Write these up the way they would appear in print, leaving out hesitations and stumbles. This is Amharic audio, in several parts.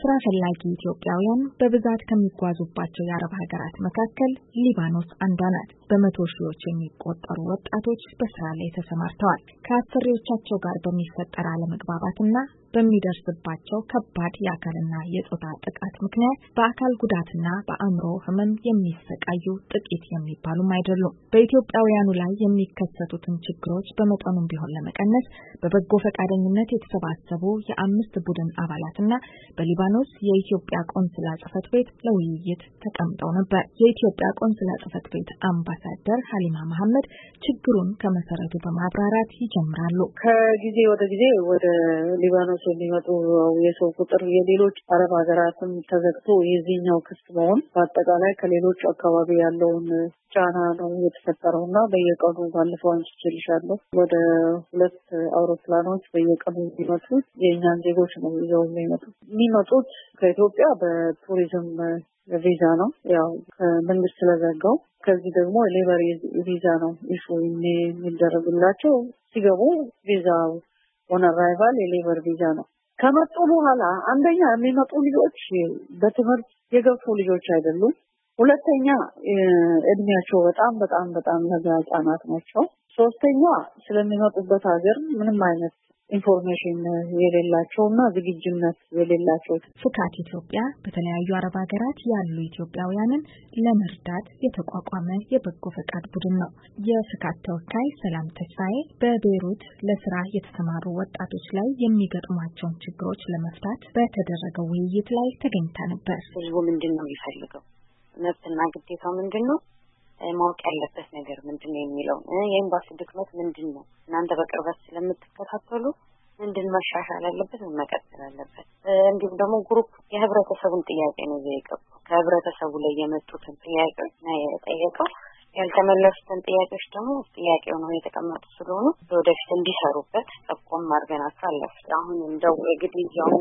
ስራ ፈላጊ ኢትዮጵያውያን በብዛት ከሚጓዙባቸው የአረብ ሀገራት መካከል ሊባኖስ አንዷ ናት። በመቶ ሺዎች የሚቆጠሩ ወጣቶች በስራ ላይ ተሰማርተዋል። ከአሰሪዎቻቸው ጋር በሚፈጠር አለመግባባትና በሚደርስባቸው ከባድ የአካልና የጾታ ጥቃት ምክንያት በአካል ጉዳትና በአእምሮ ህመም የሚሰቃዩ ጥቂት የሚባሉም አይደሉም። በኢትዮጵያውያኑ ላይ የሚከሰቱትን ችግሮች በመጠኑም ቢሆን ለመቀነስ በበጎ ፈቃደኝነት የተሰባሰቡ የ5 ቡድን አባላትና በሊባኖስ የኢትዮጵያ ቆንስላ ጽሕፈት ቤት ለውይይት ተቀምጠው ነበር። የኢትዮጵያ ቆንስላ ጽሕፈት ቤት አምባሳደር ሀሊማ መሐመድ ችግሩን ከመሰረቱ በማብራራት ይጀምራሉ። ከጊዜ ወደ ጊዜ ወደ ሊባኖስ የሚመጡ የሰው ቁጥር የሌሎች አረብ ሀገራትም ተዘግቶ የዚህኛው ክስ መሆን በአጠቃላይ ከሌሎች አካባቢ ያለውን ጫና ነው የተፈጠረውና በየቀኑ ባለፈው አንስቼልሻለሁ ወደ 2 አውሮፕላኖች በየቀኑ የሚመጡት የእኛን ዜጎች ነው ይዘው የሚመጡት ከኢትዮጵያ በቱሪዝም ቪዛ ነው ያው ከመንግስት ስለዘጋው። ከዚህ ደግሞ ሌበር ቪዛ ነው ኢሹ የሚደረግላቸው። ሲገቡ ቪዛ ኦን አራይቫል የሌበር ቪዛ ነው። ከመጡ በኋላ አንደኛ የሚመጡ ልጆች በትምህርት የገፉ ልጆች አይደሉም። ሁለተኛ እድሜያቸው በጣም ለጋ ህጻናት ናቸው። ሶስተኛ ስለሚመጡበት ሀገር ምንም አይነት ኢንፎርሜሽን የሌላቸውና ዝግጁነት የሌላቸው። ፍካት ኢትዮጵያ በተለያዩ አረብ ሀገራት ያሉ ኢትዮጵያውያንን ለመርዳት የተቋቋመ የበጎ ፈቃድ ቡድን ነው። የፍካት ተወካይ ሰላም ተስፋዬ በቤይሩት ለስራ የተሰማሩ ወጣቶች ላይ የሚገጥሟቸውን ችግሮች ለመፍታት በተደረገው ውይይት ላይ ተገኝታ ነበር። ህዝቡ ምንድነው የሚፈልገው? መብትና ግዴታው ምንድነው? ማወቅ ያለበት ነገር ምንድነው የሚለው የኤምባሲ ድክመት ምንድነው? እናንተ በቅርበት ስለምትከታተሉ ምንድን መሻሻል አለበት መቀጠል አለበት። እንዲሁም ደግሞ ግሩፕ የህብረተሰቡን ጥያቄ ነው የጠየቀው። ከህብረተሰቡ ላይ የመጡትን ጥያቄዎች ነው የጠየቀው። ያልተመለሱትን ጥያቄዎች ደግሞ ጥያቄው ነው የተቀመጡ ስለሆነ ወደፊት እንዲሰሩበት ጠቆም ማርገናቸው አለፍ። አሁን እንደው ግድያው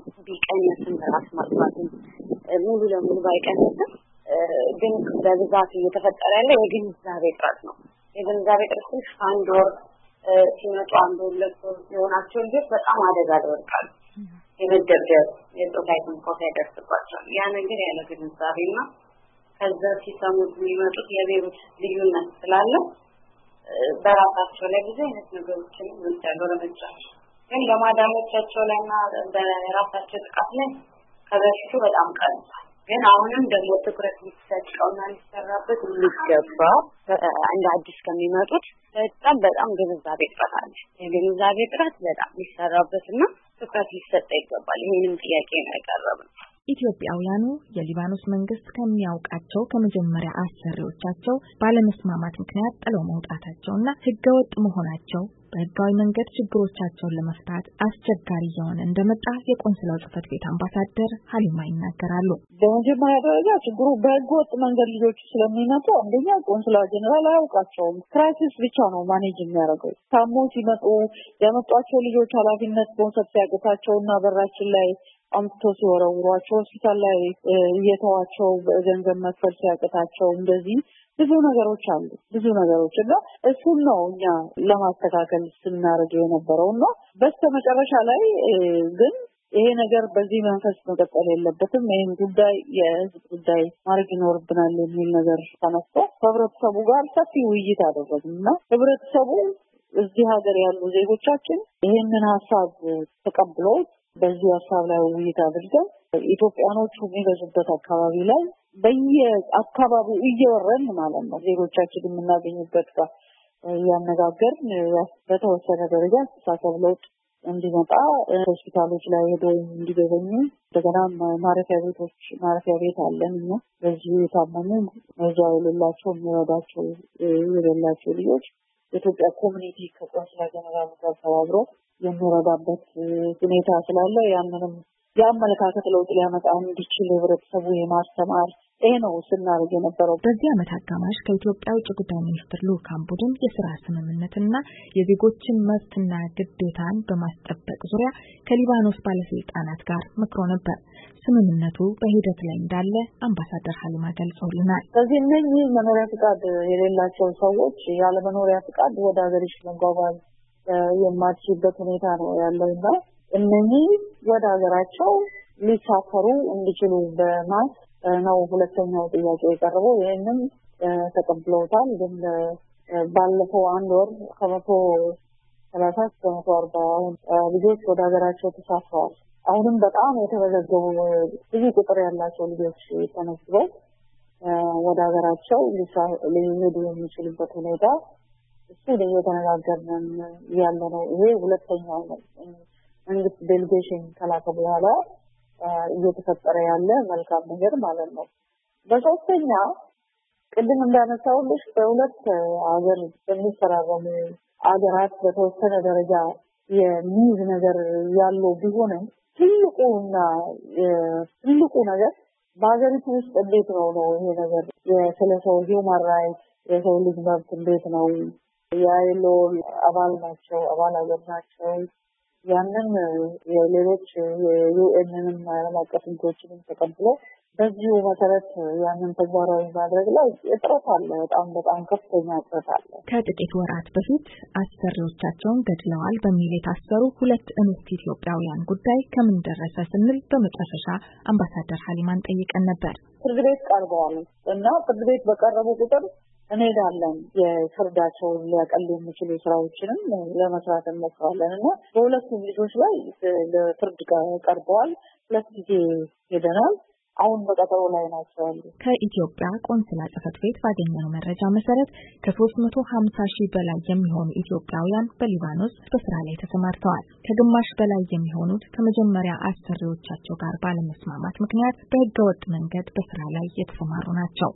ቢቀንስም ራስ ማጥፋትን ሙሉ ለሙሉ ባይቀንስም ግን በብዛት እየተፈጠረ ያለ የግንዛቤ እጥረት ነው። የግንዛቤ እጥረት አንድ ወር ሲመጡ አንድ ሁለት ወር የሆናቸው ልጆች በጣም አደጋ ደርሷል። የመደብደብ የጾታ ትንኮሳ ይደርስባቸዋል። ያ ነገር ያለ ግንዛቤና ከዛ ሲሰሙት የሚመጡት የቤሩት ልዩነት ስላለ በራሳቸው ላይ ብዙ አይነት ነገሮችን እርምጃ ግን ለማዳሞቻቸው ላይና በራሳቸው ጥቃት ላይ ከበፊቱ በጣም ቀንሷል። ግን አሁንም ደግሞ ትኩረት ሊሰጠውና ሊሰራበት የሚገባ እንደ አዲስ ከሚመጡት በጣም ግንዛቤ እጥረት አለ። የግንዛቤ እጥረት በጣም ሊሰራበትና ትኩረት ሊሰጠው ይገባል። ይሄንም ጥያቄ ነው ያቀረብነው። ኢትዮጵያውያኑ የሊባኖስ መንግስት ከሚያውቃቸው ከመጀመሪያ አሰሪዎቻቸው ባለመስማማት ምክንያት ጥለው መውጣታቸውና ህገወጥ መሆናቸው በህጋዊ መንገድ ችግሮቻቸውን ለመፍታት አስቸጋሪ እየሆነ እንደመጣ የቆንስላው ጽሕፈት ቤት አምባሳደር ሀሊማ ይናገራሉ። በመጀመሪያ ደረጃ ችግሩ በህገወጥ መንገድ ልጆች ስለሚመጡ አንደኛ ቆንስላ ጀነራል አያውቃቸውም። ክራይሲስ ብቻ ነው ማኔጅ የሚያደርገው። ታሞ ሲመጡ ያመጧቸው ልጆች ኃላፊነት መውሰድ ሲያቅታቸውና በራችን ላይ አምጥቶ ሲወረውሯቸው ሆስፒታል ላይ እየተዋቸው ገንዘብ መክፈል ሲያቅታቸው እንደዚህ ብዙ ነገሮች እና እሱን ነው እኛ ለማስተካከል ስናደርግ የነበረውና በስተመጨረሻ ላይ ግን ይሄ ነገር በዚህ መንፈስ መቀጠል የለበትም። ይሄን ጉዳይ የህዝብ ጉዳይ ማድረግ ይኖርብናል የሚል ነገር ተነስቶ ከህብረተሰቡ ጋር ሰፊ ውይይት አደረግንና ህብረተሰቡ እዚህ ሀገር ያሉ ዜጎቻችን ይሄንን ሀሳብ ተቀብለው በዚህ ሀሳብ ላይ ውይይት አድርገን ኢትዮጵያኖቹ የሚበዙበት አካባቢ ላይ በየአካባቢው እየወረን ማለት ነው ዜጎቻችን የምናገኝበት ጋር ያነጋገርን በተወሰነ ደረጃ አስተሳሰብ ለውጥ እንዲመጣ ሆስፒታሎች ላይ ሄደው እንዲገኙ እንደገና ማረፊያ ቤት አለን እና በዚህ የታመሙ መዛው የሌላቸው የሚረዳቸው የሌላቸው ልጆች የኢትዮጵያ ኮሚኒቲ ከቆንስላ ጀነራል ጋር ተባብሮ የሚረዳበት ሁኔታ ስላለ ያንንም የአመለካከት ለውጥ ሊያመጣ እንዲችል ህብረተሰቡ የማስተማር ይሄ ነው ስናደርግ የነበረው። በዚህ ዓመት አጋማሽ ከኢትዮጵያ ውጭ ጉዳይ ሚኒስትር ልኡካን ቡድን የሥራ ስምምነትና የዜጎችን መብትና ግዴታን በማስጠበቅ ዙሪያ ከሊባኖስ ባለስልጣናት ጋር መክሮ ነበር። ስምምነቱ በሂደት ላይ እንዳለ አምባሳደር ሀሊማ ገልጸውልናል። ስለዚህ እነዚህ መኖሪያ ፍቃድ የሌላቸው ሰዎች ያለ መኖሪያ ፍቃድ ወደ ሀገርሽ መጓጓዝ የማትችልበት ሁኔታ ነው ያለውና እነኚህ ወደ ሀገራቸው ሊሳፈሩ እንዲችሉ በማስ ነው ሁለተኛው ጥያቄ የቀረበው። ይህንን ተቀብለውታል። ግን ባለፈው አንድ ወር ከ130 እስከ 140 ልጆች ወደ ሀገራቸው ተሳፍረዋል። አሁንም በጣም የተመዘገቡ ብዙ ቁጥር ያላቸው ልጆች ተነስተው ወደ ሀገራቸው ሊሄዱ የሚችሉበት ሁኔታ እሱ እየተነጋገርን ያለ ነው። ይሄ ሁለተኛው ነው። መንግስት ዴሊጌሽን ከላከ በኋላ እየተፈጠረ ያለ መልካም ነገር ማለት ነው። በሶስተኛ ቅድም እንዳነሳሁልሽ በሁለት ሀገር በሚፈራረሙ ሀገራት በተወሰነ ደረጃ የሚይዝ ነገር ያለው ቢሆንም ትልቁ ነገር በሀገሪቱ ውስጥ እንዴት ነው ይሄ ነገር ስለ ሰው ሂውማን ራይት የሰው ልጅ መብት እንዴት ነው የአይሎ አባል ሀገር ናቸው። ያንን የሌሎች የዩኤንንም ዓለም አቀፍ ሕጎችንም ተቀብሎ በዚሁ መሰረት ያንን ተግባራዊ ማድረግ ላይ እጥረት አለ። በጣም ከፍተኛ እጥረት አለ። ከጥቂት ወራት በፊት አሰሪዎቻቸውን ገድለዋል በሚል የታሰሩ 2 እንስት ኢትዮጵያውያን ጉዳይ ከምን ደረሰ ስንል በመጨረሻ አምባሳደር ሀሊማን ጠይቀን ነበር። ፍርድ ቤት ቀርበዋል እና ፍርድ ቤት በቀረቡ ቁጥር እንሄዳለን የፍርዳቸውን ሊያቀሉ የሚችሉ ስራዎችንም ለመስራት እንሞክራለን እና በሁለቱም ልጆች ላይ ለፍርድ ቀርበዋል። 2 ጊዜ ሄደናል። አሁን በቀጠሮ ላይ ናቸው። ከኢትዮጵያ ቆንስላ ጽሕፈት ቤት ባገኘነው መረጃ መሰረት ከ350,000 በላይ የሚሆኑ ኢትዮጵያውያን በሊባኖስ በስራ ላይ ተሰማርተዋል። ከግማሽ በላይ የሚሆኑት ከመጀመሪያ አሰሪዎቻቸው ጋር ባለመስማማት ምክንያት በህገወጥ መንገድ በስራ ላይ የተሰማሩ ናቸው።